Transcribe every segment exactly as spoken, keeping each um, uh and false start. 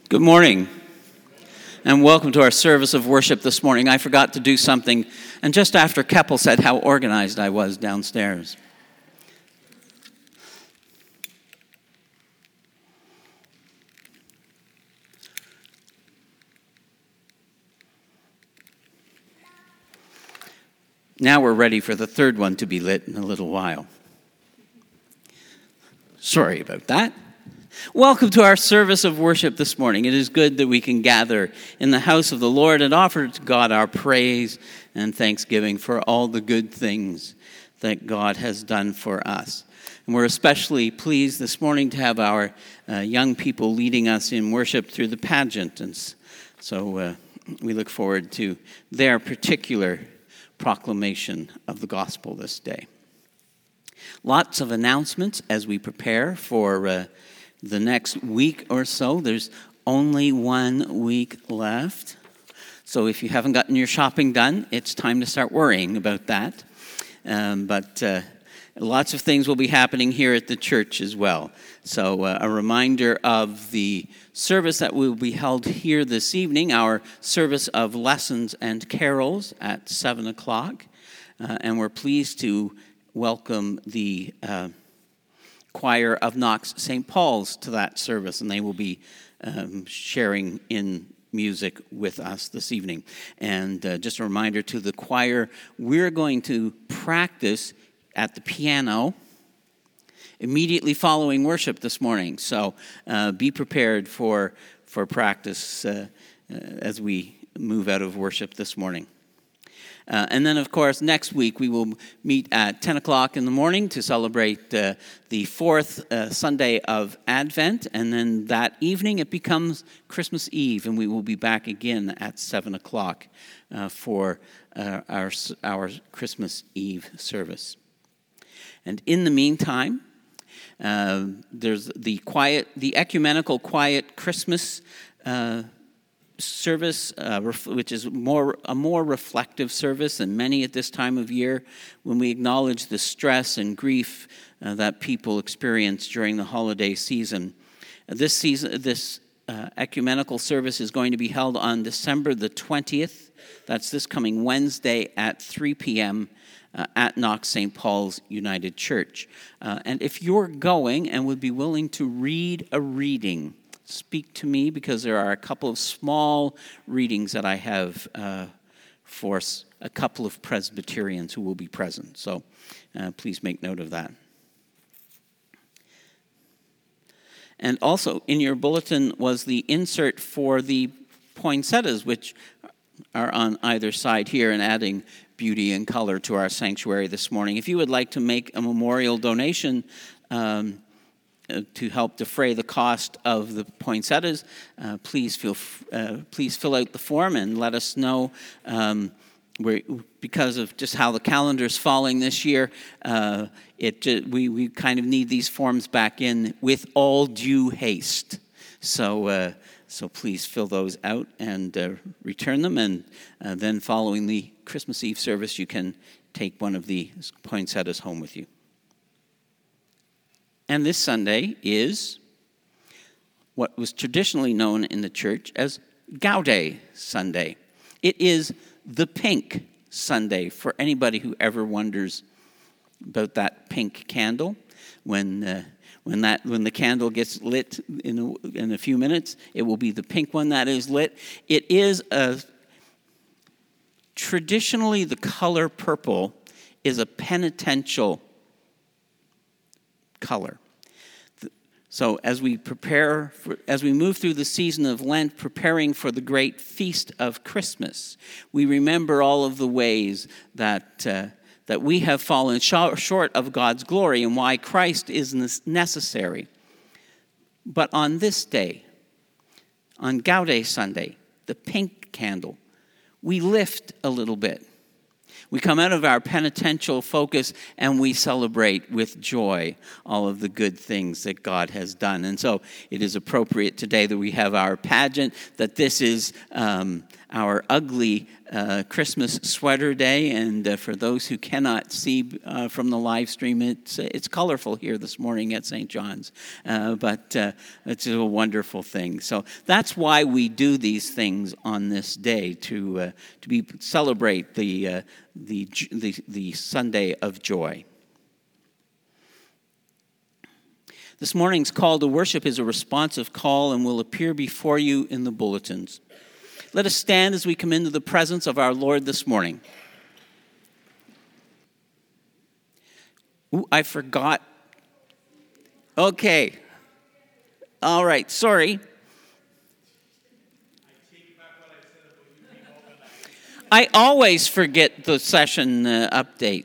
Good morning, and welcome to our service of worship this morning. I forgot to do something, and just after Keppel said how organized I was downstairs. Now we're ready for the third one to be lit in a little while. Sorry about that. Welcome to our service of worship this morning. It is good that we can gather in the house of the Lord and offer to God our praise and thanksgiving for all the good things that God has done for us. And we're especially pleased this morning to have our uh, young people leading us in worship through the pageant. And so uh, we look forward to their particular proclamation of the gospel this day. Lots of announcements as we prepare for uh, the next week or so. There's only one week left. So if you haven't gotten your shopping done, it's time to start worrying about that. Um, but uh, lots of things will be happening here at the church as well. So uh, a reminder of the service that will be held here this evening, our service of lessons and carols at seven o'clock. Uh, and we're pleased to welcome the uh, choir of Knox Saint Paul's to that service, and they will be um, sharing in music with us this evening. And uh, just a reminder to the choir, we're going to practice at the piano immediately following worship this morning. So uh, be prepared for, for practice uh, uh, as we move out of worship this morning. Uh, and then, of course, next week we will meet at ten o'clock in the morning to celebrate uh, the fourth uh, Sunday of Advent. And then that evening it becomes Christmas Eve, and we will be back again at seven o'clock uh, for uh, our, our Christmas Eve service. And in the meantime, uh, there's the quiet, the ecumenical quiet Christmas uh service, uh, ref- which is more a more reflective service than many at this time of year, when we acknowledge the stress and grief uh, that people experience during the holiday season. Uh, this season, this uh, ecumenical service is going to be held on December the twentieth. That's this coming Wednesday at three p.m. Uh, at Knox Saint Paul's United Church. Uh, and if you're going and would be willing to read a reading, speak to me, because there are a couple of small readings that I have uh, for a couple of Presbyterians who will be present. So uh, please make note of that. And also in your bulletin was the insert for the poinsettias, which are on either side here and adding beauty and color to our sanctuary this morning. If you would like to make a memorial donation um, Uh, to help defray the cost of the poinsettias, uh, please feel uh, please fill out the form and let us know. Um, we're, because of just how the calendar is falling this year, uh, it we we kind of need these forms back in with all due haste. So uh, so please fill those out and uh, return them, and uh, then following the Christmas Eve service, you can take one of the poinsettias home with you. And this Sunday is what was traditionally known in the church as Gaudet Sunday. It is the pink Sunday for anybody who ever wonders about that pink candle. When uh, when that when the candle gets lit in a, in a few minutes, it will be the pink one that is lit. It is a traditionally the color purple is a penitential color. So as we prepare, for, as we move through the season of Lent, preparing for the great feast of Christmas, we remember all of the ways that uh, that we have fallen short of God's glory and why Christ is necessary. But on this day, on Gaudet Sunday, the pink candle, we lift a little bit. We come out of our penitential focus and we celebrate with joy all of the good things that God has done. And so it is appropriate today that we have our pageant, that this is um, our ugly uh, Christmas sweater day. And uh, for those who cannot see uh, from the live stream, it's, it's colorful here this morning at Saint John's. Uh, but uh, it's a wonderful thing. So that's why we do these things on this day, to uh, to be celebrate the, uh, the the the Sunday of joy. This morning's call to worship is a responsive call and will appear before you in the bulletins. Let us stand as we come into the presence of our Lord this morning. Ooh, I forgot. Okay. All right, sorry. I always forget the session uh, update.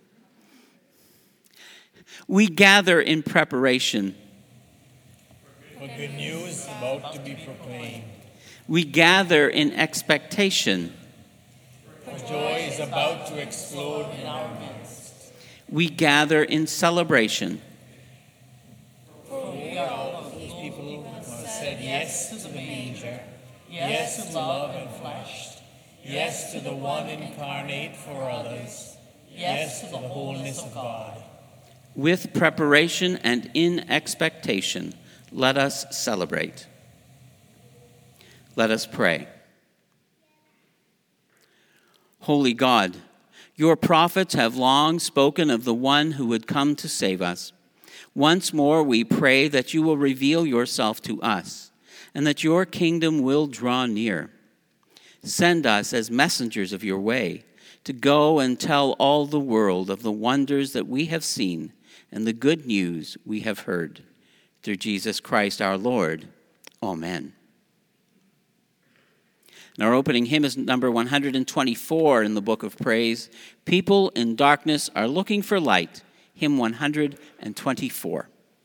We gather in preparation. For good news about to be proclaimed. We gather in expectation. For joy is about to explode in our midst. We gather in celebration. For we are all of those people who have said yes to the manger, yes to love and flesh, yes to the one incarnate for others, yes to the wholeness of God. With preparation and in expectation, let us celebrate. Let us pray. Holy God, your prophets have long spoken of the one who would come to save us. Once more we pray that you will reveal yourself to us and that your kingdom will draw near. Send us as messengers of your way to go and tell all the world of the wonders that we have seen and the good news we have heard. Through Jesus Christ our Lord. Amen. And our opening hymn is number one hundred twenty-four in the Book of Praise. People in darkness are looking for light. Hymn one hundred twenty-four.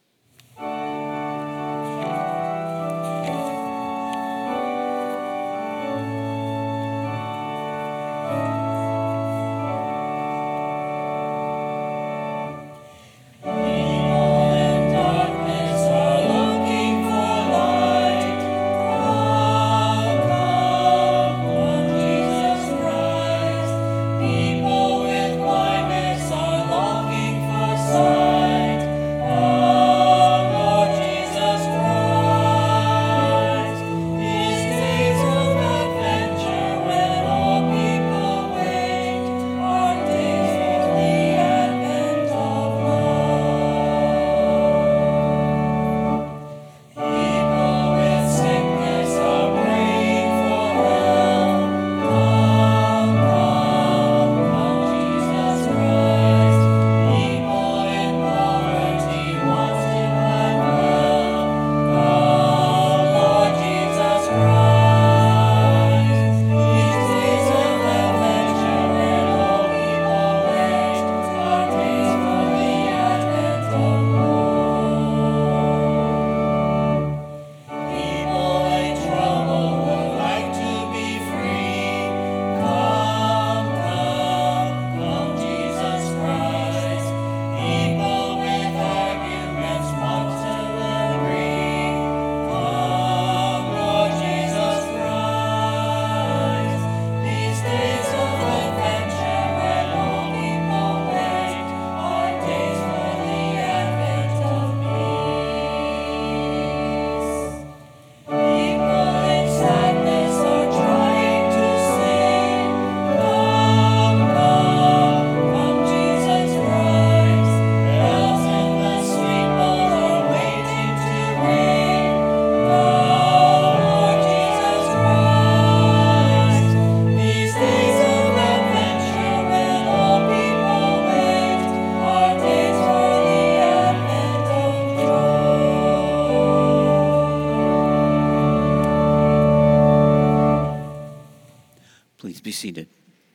Be seated.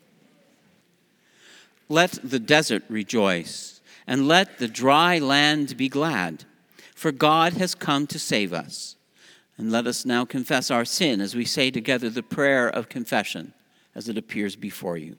Let the desert rejoice, and let the dry land be glad, for God has come to save us. And let us now confess our sin as we say together the prayer of confession as it appears before you.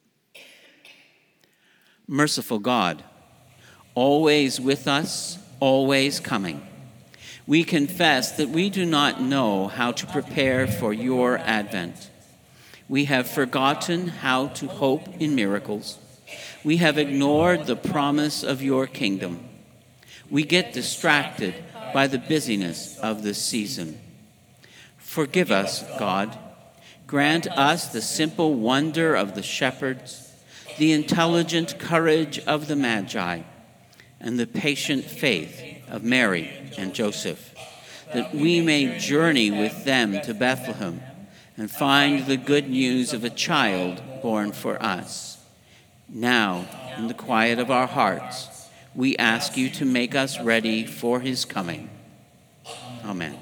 Merciful God, always with us, always coming, we confess that we do not know how to prepare for your advent. We have forgotten how to hope in miracles. We have ignored the promise of your kingdom. We get distracted by the busyness of this season. Forgive us, God. Grant us the simple wonder of the shepherds, the intelligent courage of the Magi, and the patient faith of Mary and Joseph, that we may journey with them to Bethlehem and find the good news of a child born for us. Now, in the quiet of our hearts, we ask you to make us ready for his coming. Amen.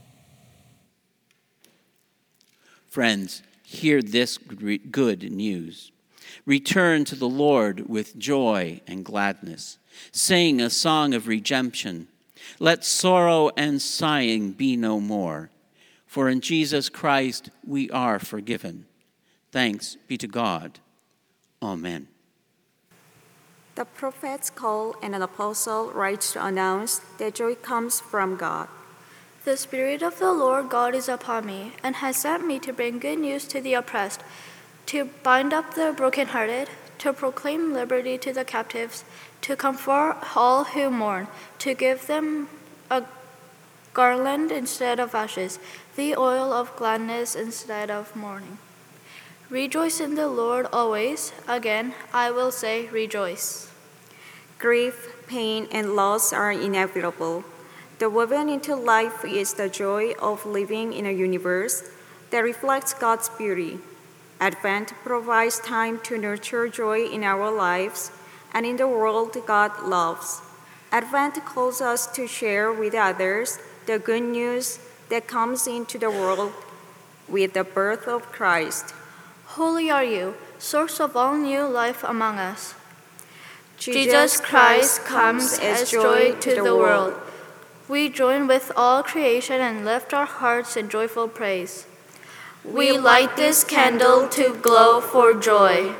Friends, hear this good news. Return to the Lord with joy and gladness. Sing a song of redemption. Let sorrow and sighing be no more. For in Jesus Christ we are forgiven. Thanks be to God. Amen. The prophets call and an apostle writes to announce that joy comes from God. The Spirit of the Lord God is upon me, and has sent me to bring good news to the oppressed, to bind up the brokenhearted, to proclaim liberty to the captives, to comfort all who mourn, to give them a garland instead of ashes, the oil of gladness instead of mourning. Rejoice in the Lord always. Again, I will say rejoice. Grief, pain, and loss are inevitable. The woven into life is the joy of living in a universe that reflects God's beauty. Advent provides time to nurture joy in our lives and in the world God loves. Advent calls us to share with others the good news that comes into the world with the birth of Christ. Holy are you, source of all new life among us. Jesus Christ comes as joy to the world. We join with all creation and lift our hearts in joyful praise. We light this candle to glow for joy.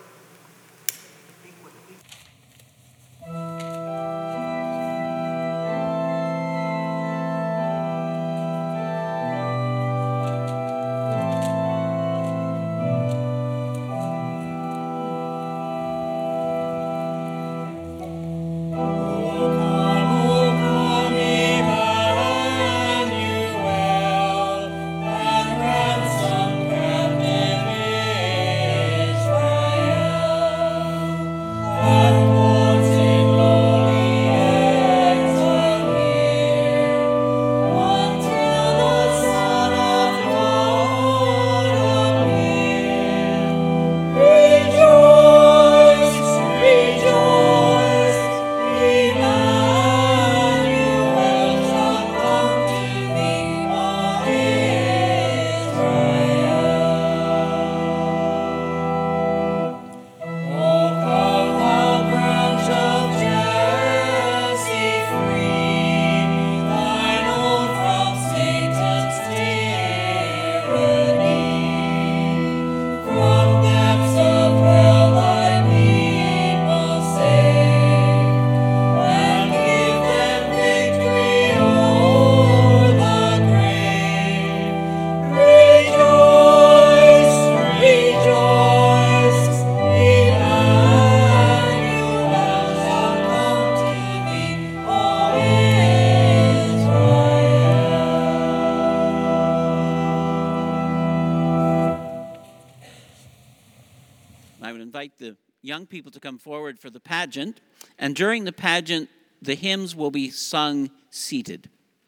I would invite the young people to come forward for the pageant, and during the pageant, the hymns will be sung seated.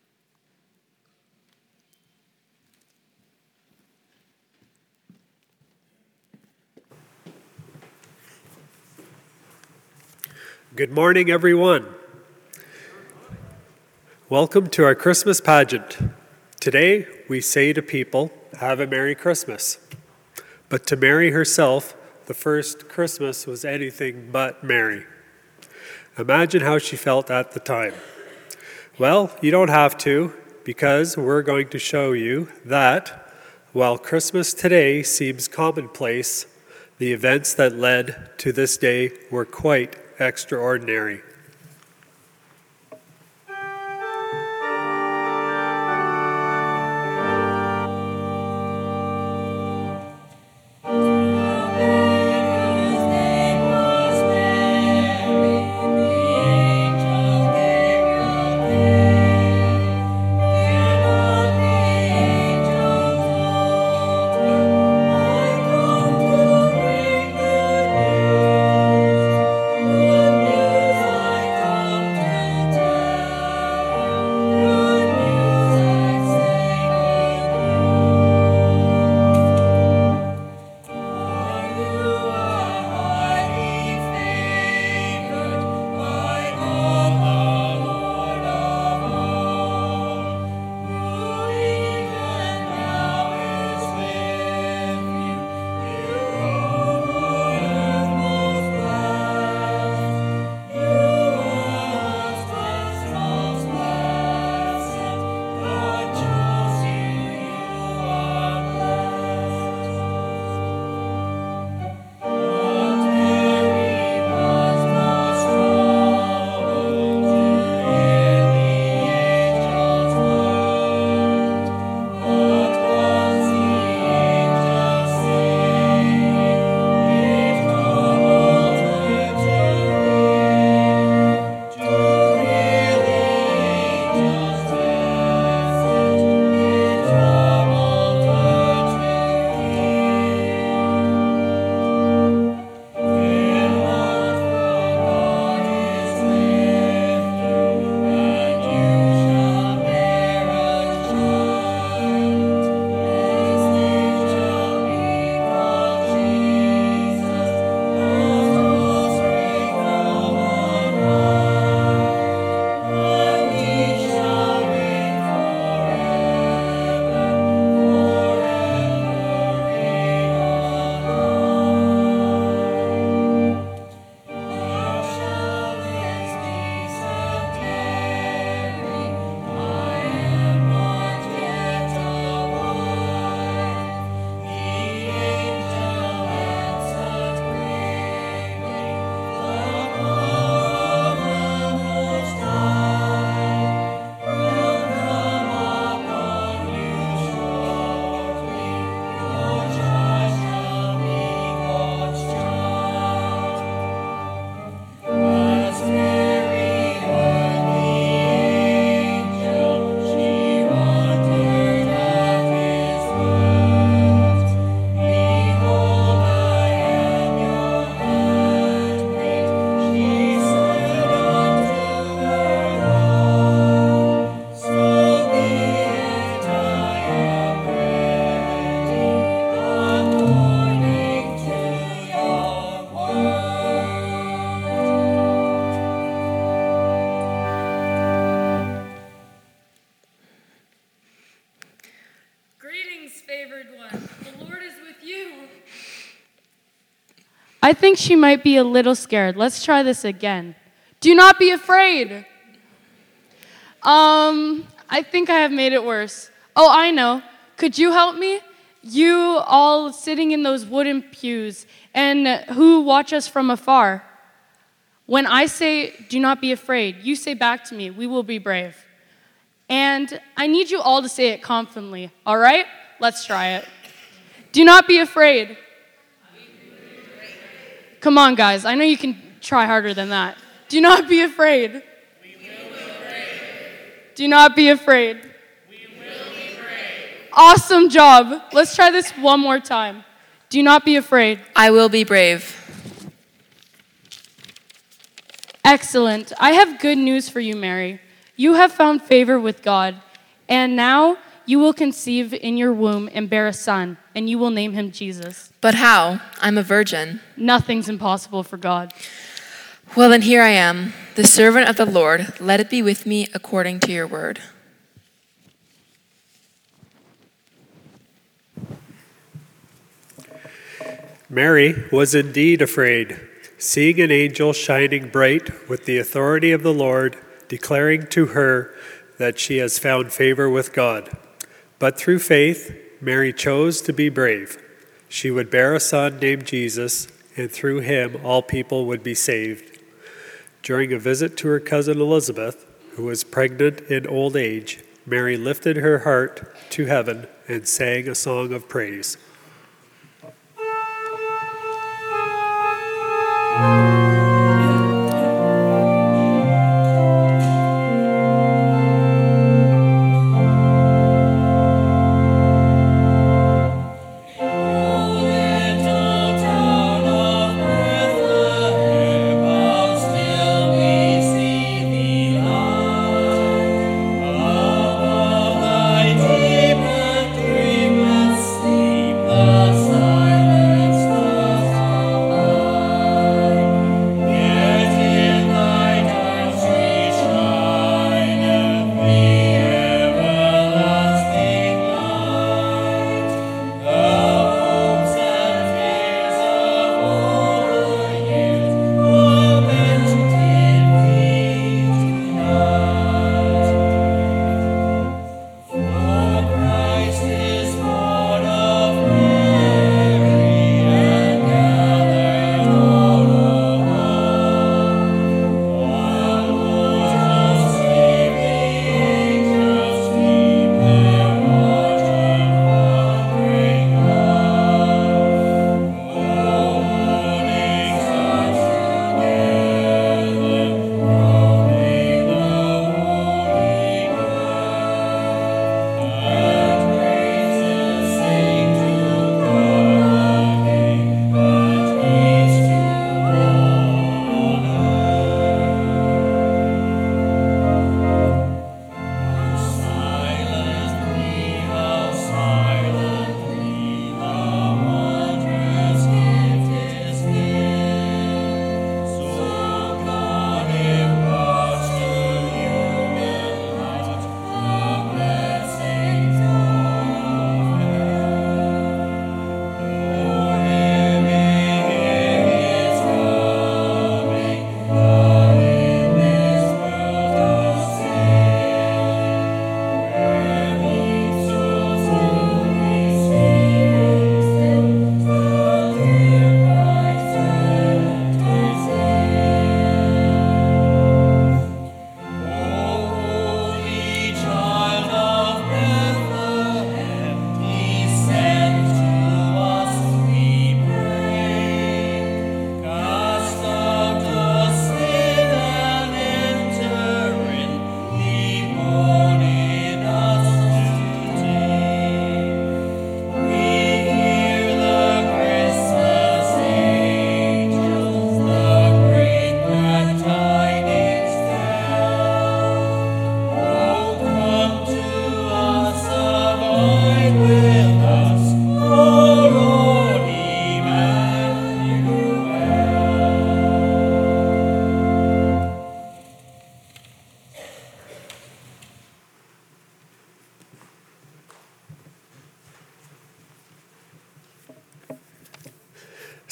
Good morning, everyone. Welcome to our Christmas pageant. Today, we say to people, have a Merry Christmas. But to Mary herself, the first Christmas was anything but merry. Imagine how she felt at the time. Well, you don't have to, because we're going to show you that while Christmas today seems commonplace, the events that led to this day were quite extraordinary. favored one. The Lord is with you. I think she might be a little scared. Let's try this again. Do not be afraid. Um, I think I have made it worse. Oh, I know. Could you help me? You all sitting in those wooden pews and who watch us from afar. When I say, do not be afraid, you say back to me, we will be brave. And I need you all to say it confidently, all right? Let's try it. Do not be afraid. Come on, guys. I know you can try harder than that. Do not be afraid. We will be brave. Do not be afraid. We will be brave. Awesome job. Let's try this one more time. Do not be afraid. I will be brave. Excellent. I have good news for you, Mary. You have found favor with God, and now you will conceive in your womb and bear a son, and you will name him Jesus. But how? I'm a virgin. Nothing's impossible for God. Well, then here I am, the servant of the Lord. Let it be with me according to your word. Mary was indeed afraid, seeing an angel shining bright with the authority of the Lord, declaring to her that she has found favor with God. But through faith, Mary chose to be brave. She would bear a son named Jesus, and through him all people would be saved. During a visit to her cousin Elizabeth, who was pregnant in old age, Mary lifted her heart to heaven and sang a song of praise.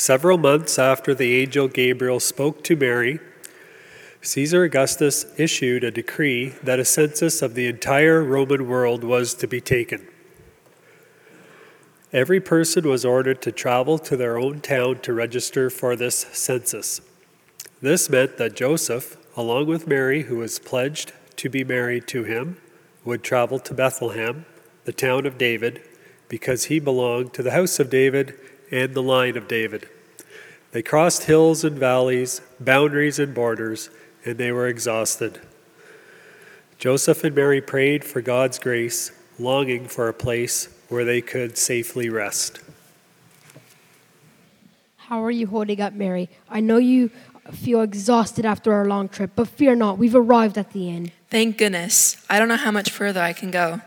Several months after the angel Gabriel spoke to Mary, Caesar Augustus issued a decree that a census of the entire Roman world was to be taken. Every person was ordered to travel to their own town to register for this census. This meant that Joseph, along with Mary, who was pledged to be married to him, would travel to Bethlehem, the town of David, because he belonged to the house of David and the line of David. They crossed hills and valleys, boundaries and borders, and they were exhausted. Joseph and Mary prayed for God's grace, longing for a place where they could safely rest. How are you holding up, Mary? I know you feel exhausted after our long trip, but fear not, we've arrived at the inn. Thank goodness. I don't know how much further I can go.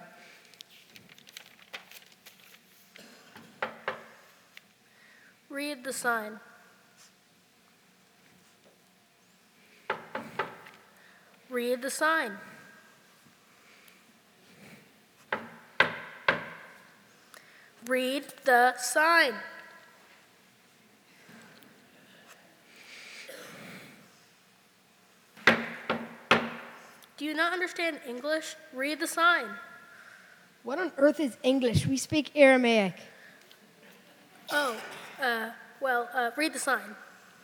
Read the sign. Read the sign. Read the sign. Do you not understand English? Read the sign. What on earth is English? We speak Aramaic. Oh, uh, well, uh, read the sign.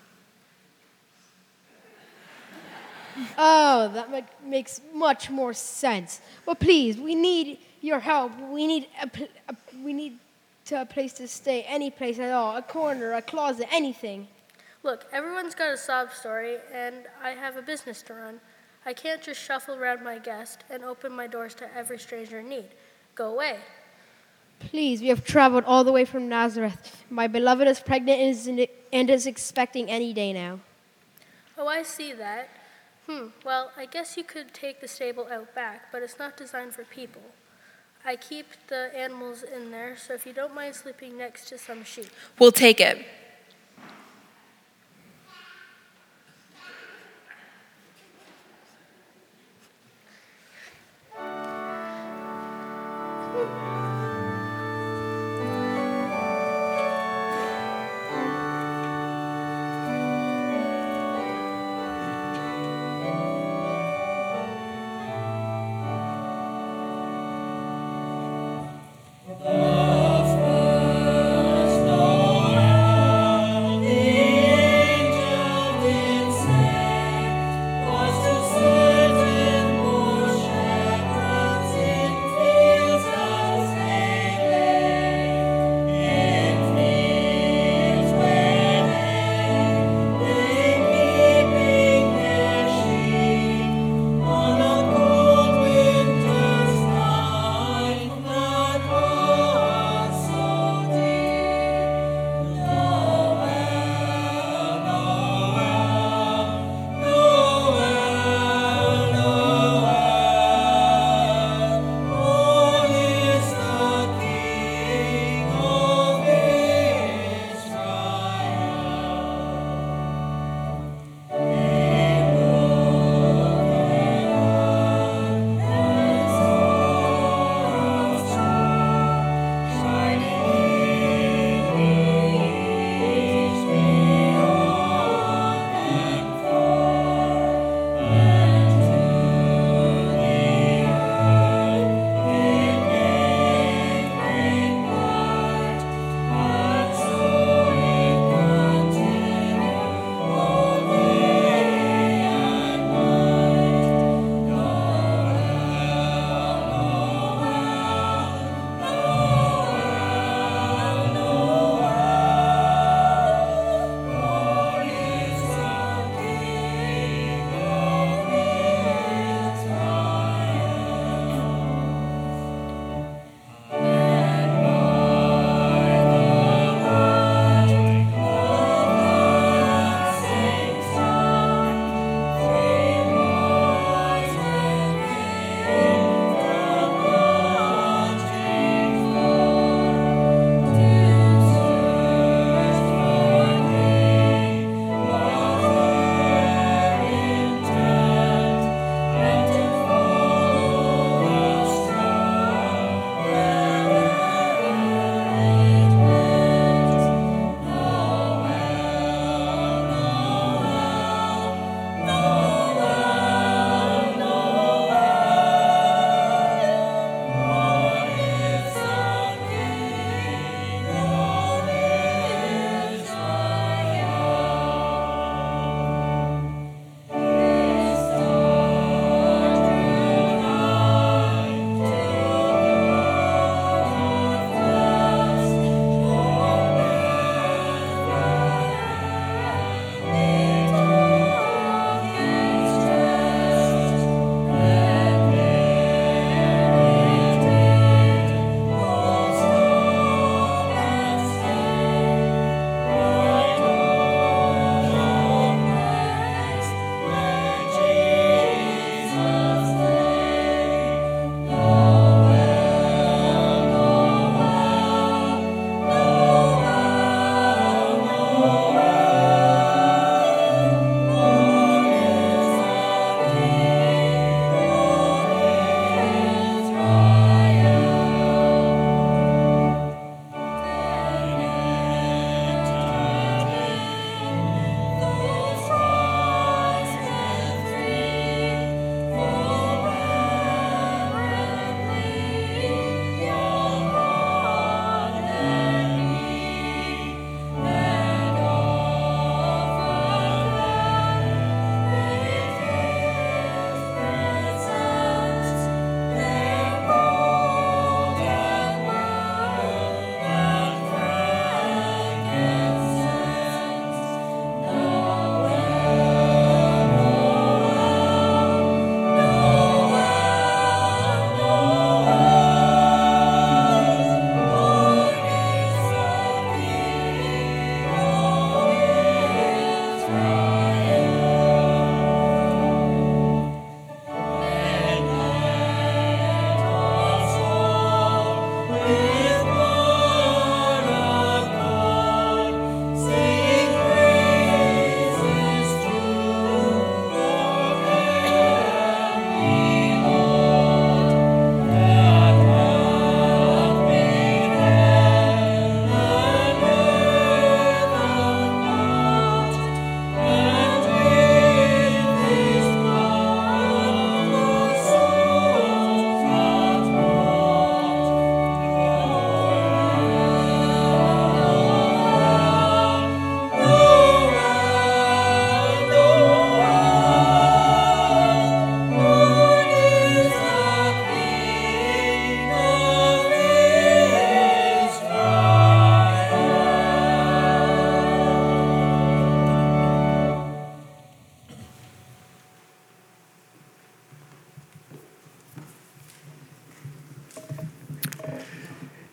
Oh, that ma- makes much more sense. But please, we need your help. We need a, pl- a we need to a place to stay, any place at all, a corner, a closet, anything. Look, everyone's got a sob story, and I have a business to run. I can't just shuffle around my guest and open my doors to every stranger in need. Go away. Please, we have traveled all the way from Nazareth. My beloved is pregnant and is, in, and is expecting any day now. Oh, I see that. Hmm, well, I guess you could take the stable out back, but it's not designed for people. I keep the animals in there, so if you don't mind sleeping next to some sheep. We'll take it. The first Noel.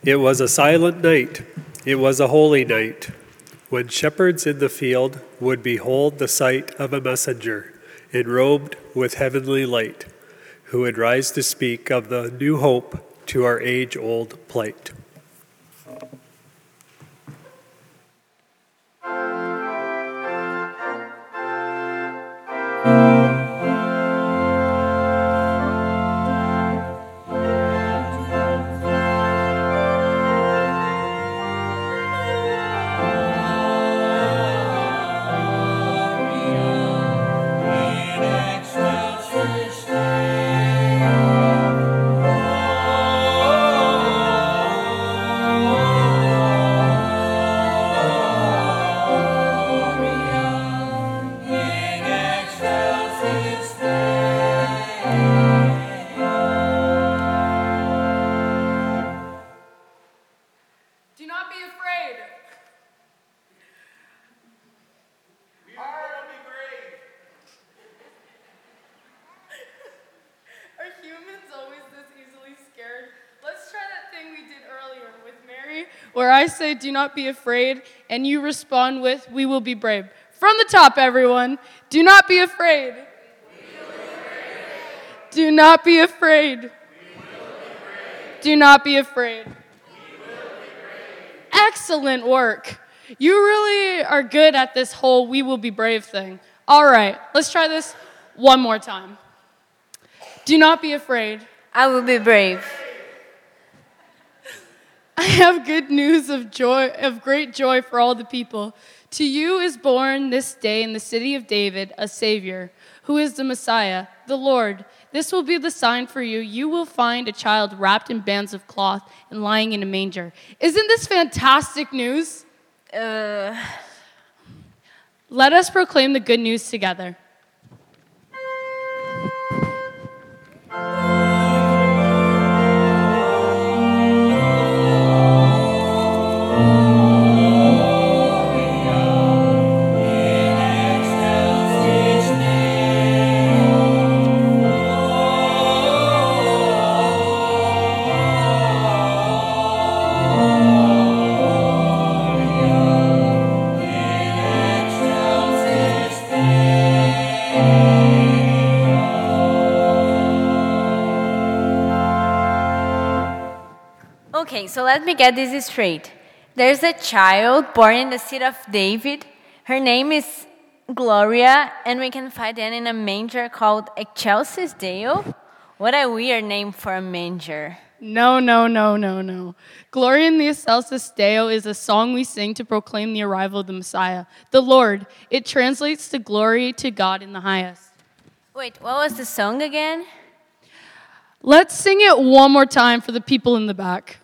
It was a silent night, it was a holy night, when shepherds in the field would behold the sight of a messenger, enrobed with heavenly light, who would rise to speak of the new hope to our age-old plight. Where I say, do not be afraid, and you respond with, we will be brave. From the top, everyone, do not be afraid. Do not be afraid. Do not be afraid. Excellent work. You really are good at this whole we will be brave thing. All right, let's try this one more time. Do not be afraid. I will be brave. I have good news of joy, of great joy for all the people. To you is born this day in the city of David a Savior, who is the Messiah, the Lord. This will be the sign for you. You will find a child wrapped in bands of cloth and lying in a manger. Isn't this fantastic news? Uh... Let us proclaim the good news together. Okay, so let me get this straight. There's a child born in the city of David. Her name is Gloria, and we can find her in a manger called Excelsis Deo. What a weird name for a manger. No, no, no, no, no. Gloria in the Excelsis Deo is a song we sing to proclaim the arrival of the Messiah, the Lord. It translates to glory to God in the highest. Wait, what was the song again? Let's sing it one more time for the people in the back.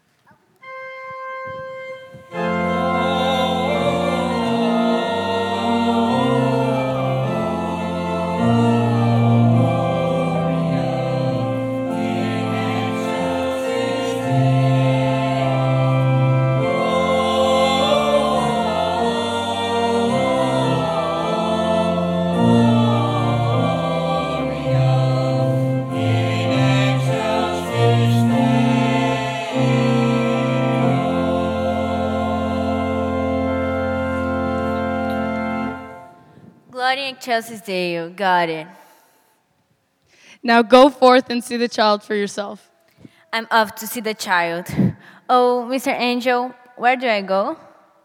Gloria in Excelsis Deo. Got it. Now go forth and see the child for yourself. I'm off to see the child. Oh, Mister Angel, where do I go?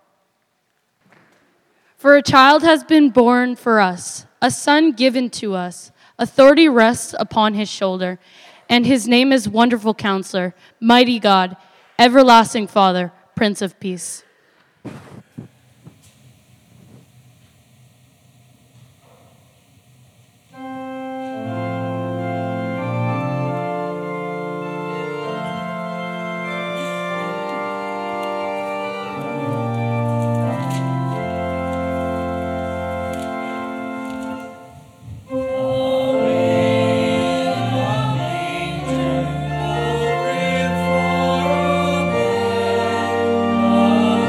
For a child has been born for us, a son given to us. Authority rests upon his shoulder, and his name is Wonderful Counselor, Mighty God, Everlasting Father, Prince of Peace. Oh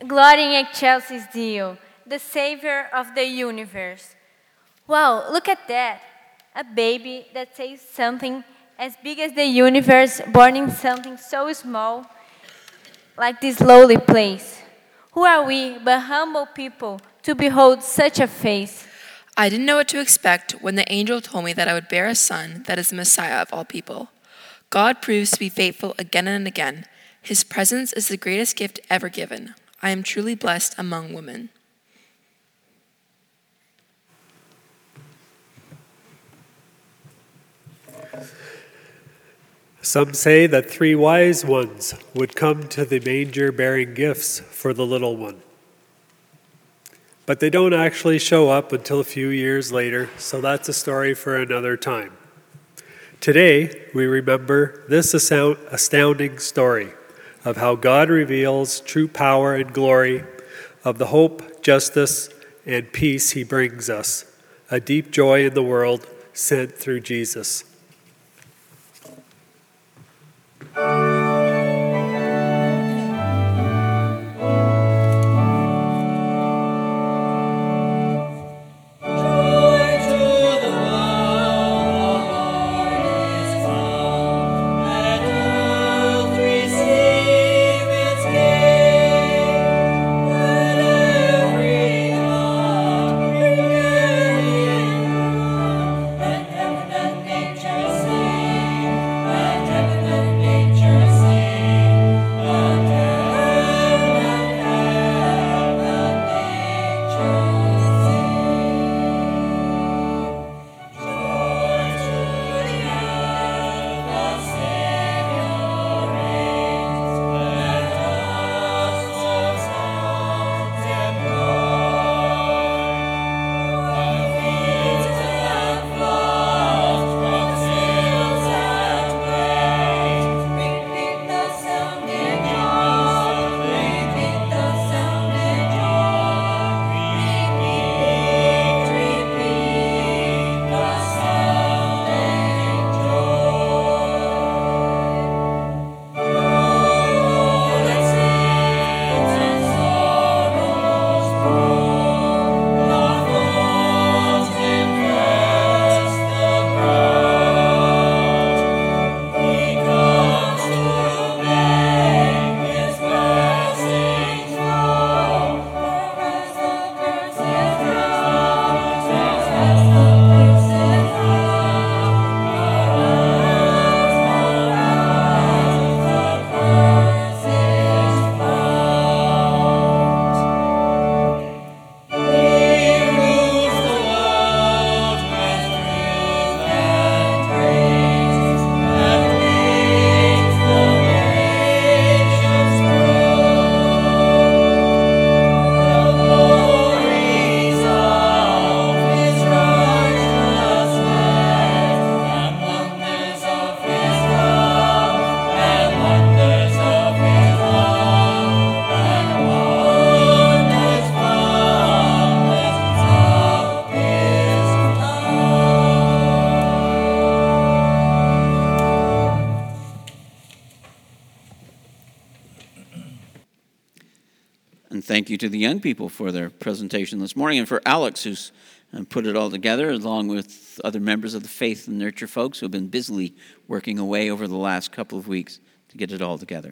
Glory in excelsis Deo, the Savior of the universe. Wow, look at that. A baby that says something as big as the universe, born in something so small, like this lowly place. Who are we but humble people to behold such a face? I didn't know what to expect when the angel told me that I would bear a son that is the Messiah of all people. God proves to be faithful again and again. His presence is the greatest gift ever given. I am truly blessed among women. Some say that three wise ones would come to the manger bearing gifts for the little one. But they don't actually show up until a few years later, so that's a story for another time. Today, we remember this astounding story of how God reveals true power and glory, of the hope, justice, and peace he brings us, a deep joy in the world sent through Jesus. Thank you to the young people for their presentation this morning, and for Alex, who's put it all together, along with other members of the Faith and Nurture folks who have been busily working away over the last couple of weeks to get it all together.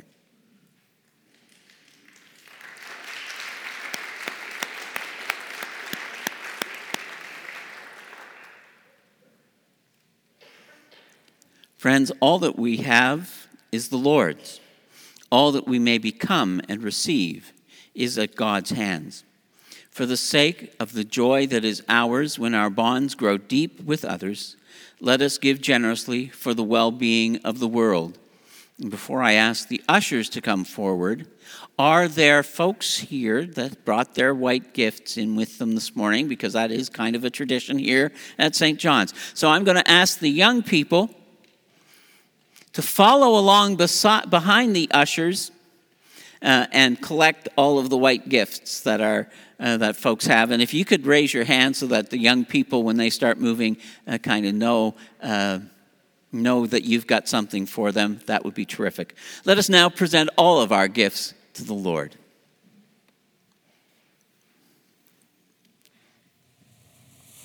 Friends, all that we have is the Lord's. All that we may become and receive is at God's hands. For the sake of the joy that is ours when our bonds grow deep with others, let us give generously for the well-being of the world. And before I ask the ushers to come forward, are there folks here that brought their white gifts in with them this morning? Because that is kind of a tradition here at Saint John's. So I'm going to ask the young people to follow along besi- behind the ushers Uh, and collect all of the white gifts that are uh, that folks have. And if you could raise your hand so that the young people, when they start moving, uh, kind of know uh, know that you've got something for them, that would be terrific. Let us now present all of our gifts to the Lord.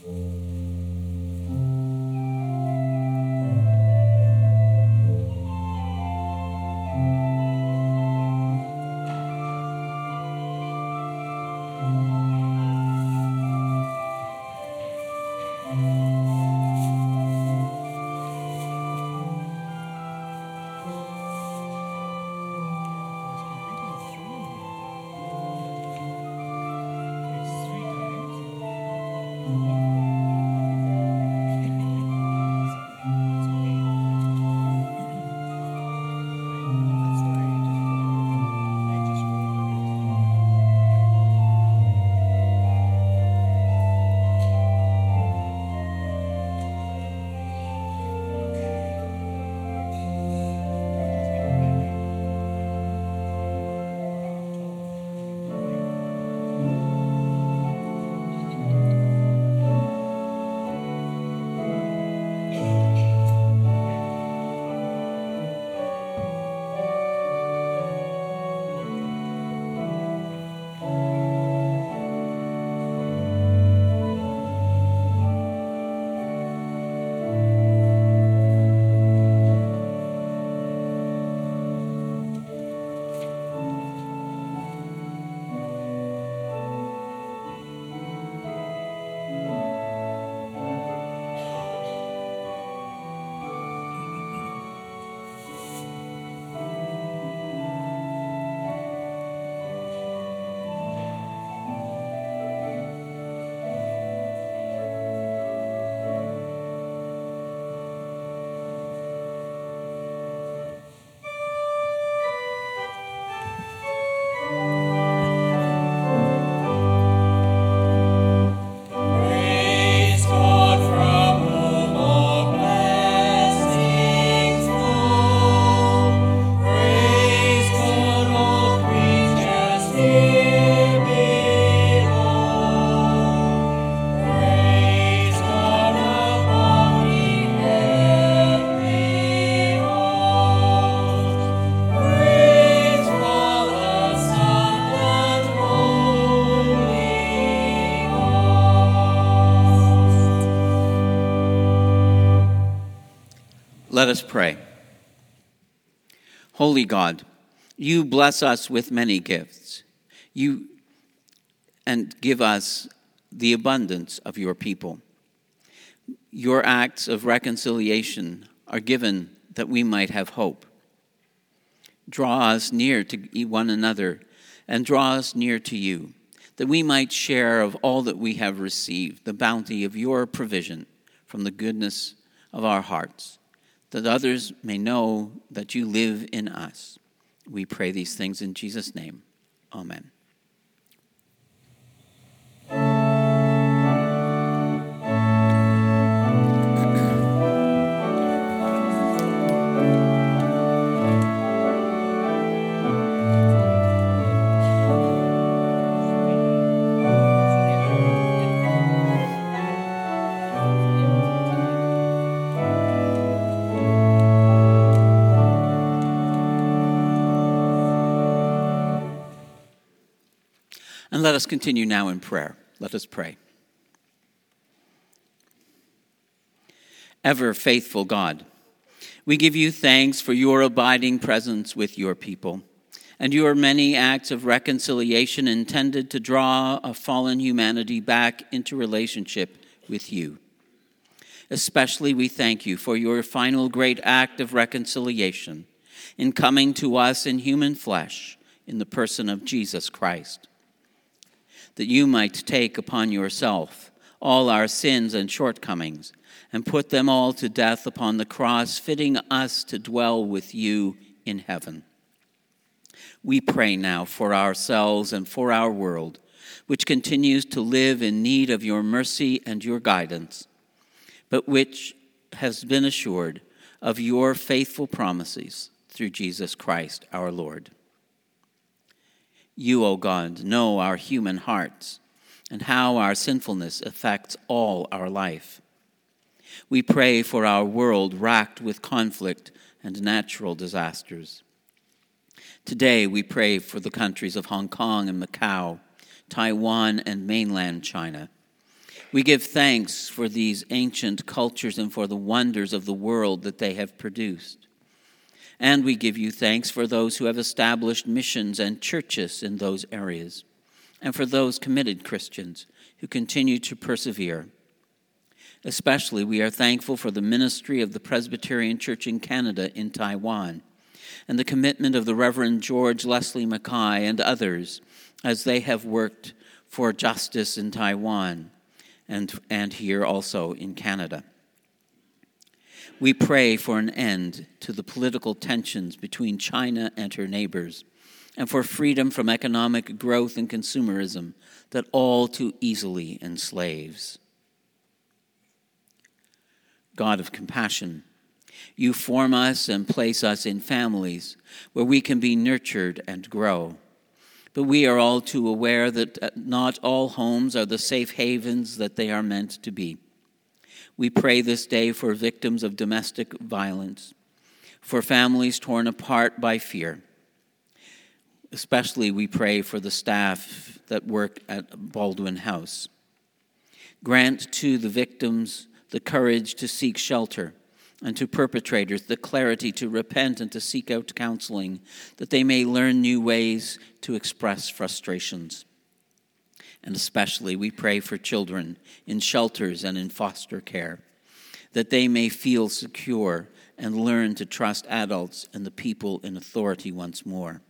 Let us pray. Holy God, you bless us with many gifts. You and give us the abundance of your people. Your acts of reconciliation are given that we might have hope. Draw us near to one another and draw us near to you, that we might share of all that we have received, the bounty of your provision from the goodness of our hearts, that others may know that you live in us. We pray these things in Jesus' name. Amen. And let us continue now in prayer. Let us pray. Ever faithful God, we give you thanks for your abiding presence with your people and your many acts of reconciliation intended to draw a fallen humanity back into relationship with you. Especially we thank you for your final great act of reconciliation in coming to us in human flesh in the person of Jesus Christ, that you might take upon yourself all our sins and shortcomings and put them all to death upon the cross, fitting us to dwell with you in heaven. We pray now for ourselves and for our world, which continues to live in need of your mercy and your guidance, but which has been assured of your faithful promises through Jesus Christ our Lord. You, O God, know our human hearts and how our sinfulness affects all our life. We pray for our world racked with conflict and natural disasters. Today we pray for the countries of Hong Kong and Macau, Taiwan and mainland China, We give thanks for these ancient cultures and for the wonders of the world that they have produced. And we give you thanks for those who have established missions and churches in those areas, and for those committed Christians who continue to persevere. Especially, we are thankful for the ministry of the Presbyterian Church in Canada in Taiwan, and the commitment of the Reverend George Leslie Mackay and others as they have worked for justice in Taiwan and, and here also in Canada. We pray for an end to the political tensions between China and her neighbors, and for freedom from economic growth and consumerism that all too easily enslaves. God of compassion, you form us and place us in families where we can be nurtured and grow. But we are all too aware that not all homes are the safe havens that they are meant to be. We pray this day for victims of domestic violence, for families torn apart by fear. Especially we pray for the staff that work at Baldwin House. Grant to the victims the courage to seek shelter, and to perpetrators the clarity to repent and to seek out counseling, that they may learn new ways to express frustrations. And especially we pray for children in shelters and in foster care, that they may feel secure and learn to trust adults and the people in authority once more.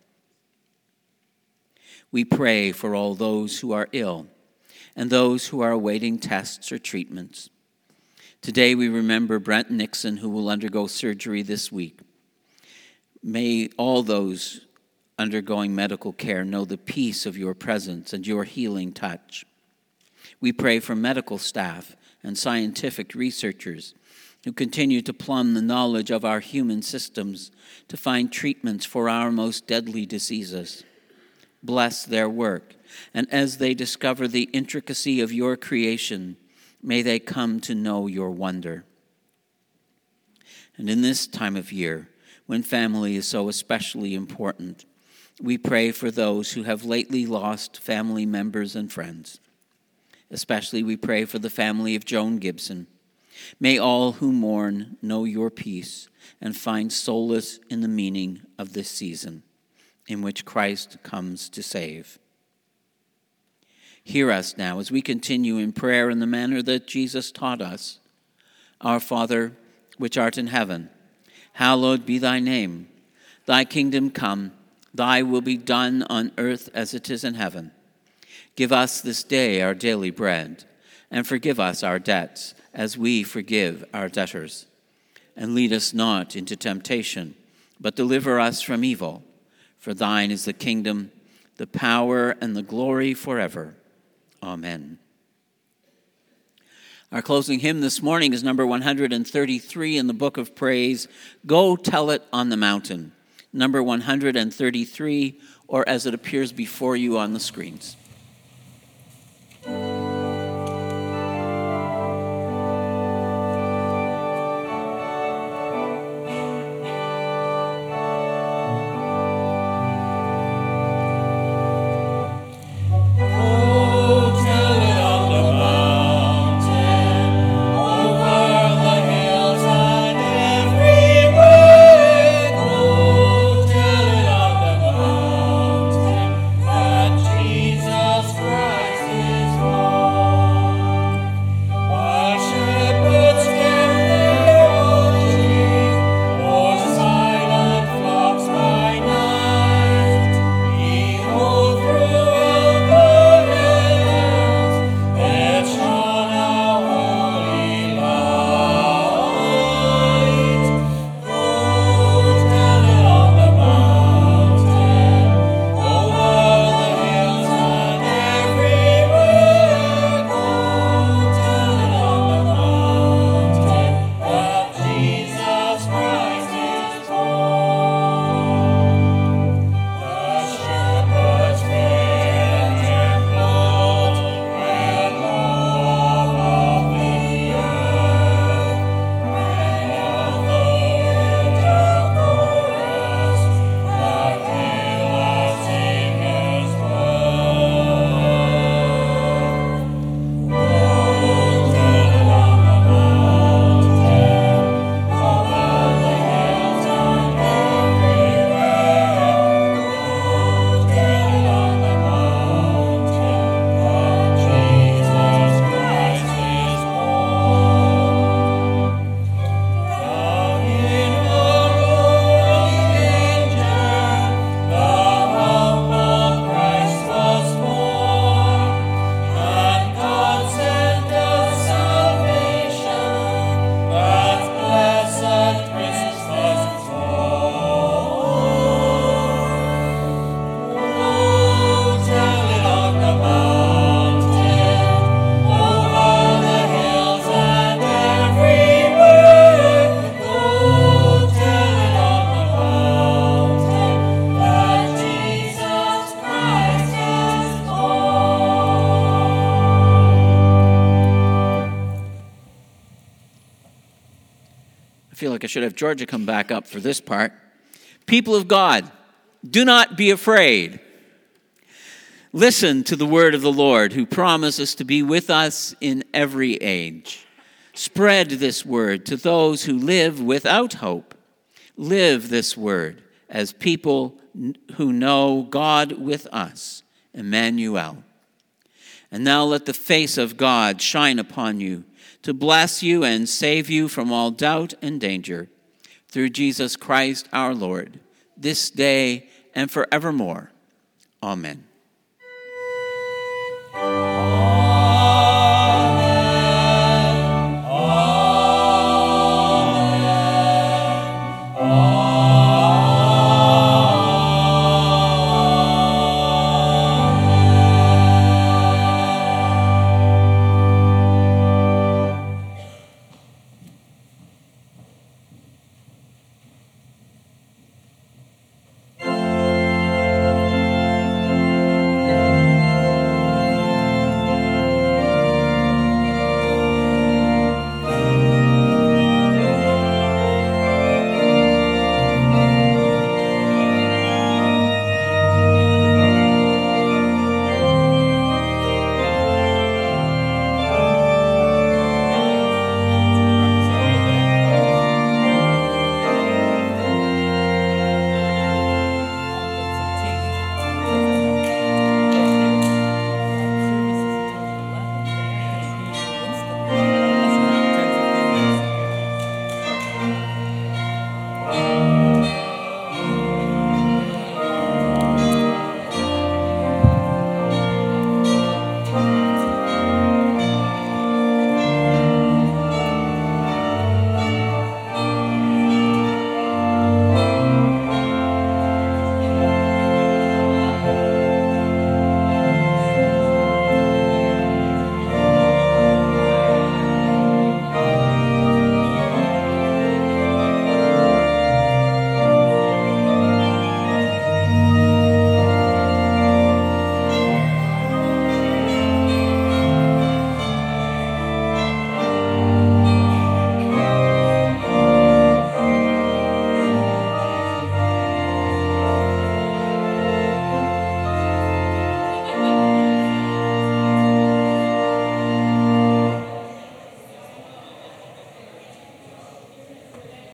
We pray for all those who are ill and those who are awaiting tests or treatments. Today we remember Brent Nixon, who will undergo surgery this week. May all those undergoing medical care know the peace of your presence and your healing touch. We pray for medical staff and scientific researchers who continue to plumb the knowledge of our human systems to find treatments for our most deadly diseases. Bless their work, and as they discover the intricacy of your creation, may they come to know your wonder. And in this time of year, when family is so especially important, we pray for those who have lately lost family members and friends. Especially we pray for the family of Joan Gibson. May all who mourn know your peace and find solace in the meaning of this season in which Christ comes to save. Hear us now as we continue in prayer in the manner that Jesus taught us. Our Father, which art in heaven, hallowed be thy name. Thy kingdom come, thy will be done on earth as it is in heaven. Give us this day our daily bread, and forgive us our debts as we forgive our debtors. And lead us not into temptation, but deliver us from evil. For thine is the kingdom, the power, and the glory forever. Amen. Our closing hymn this morning is number one hundred thirty-three in the Book of Praise, Go Tell It on the Mountain. Number one hundred thirty-three, or as it appears before you on the screens. Jesus feel like I should have Georgia come back up for this part. People of God, do not be afraid. Listen to the word of the Lord, who promises to be with us in every age. Spread this word to those who live without hope. Live this word as people who know God with us, Emmanuel. And now let the face of God shine upon you, to bless you and save you from all doubt and danger, through Jesus Christ our Lord, this day and forevermore. Amen.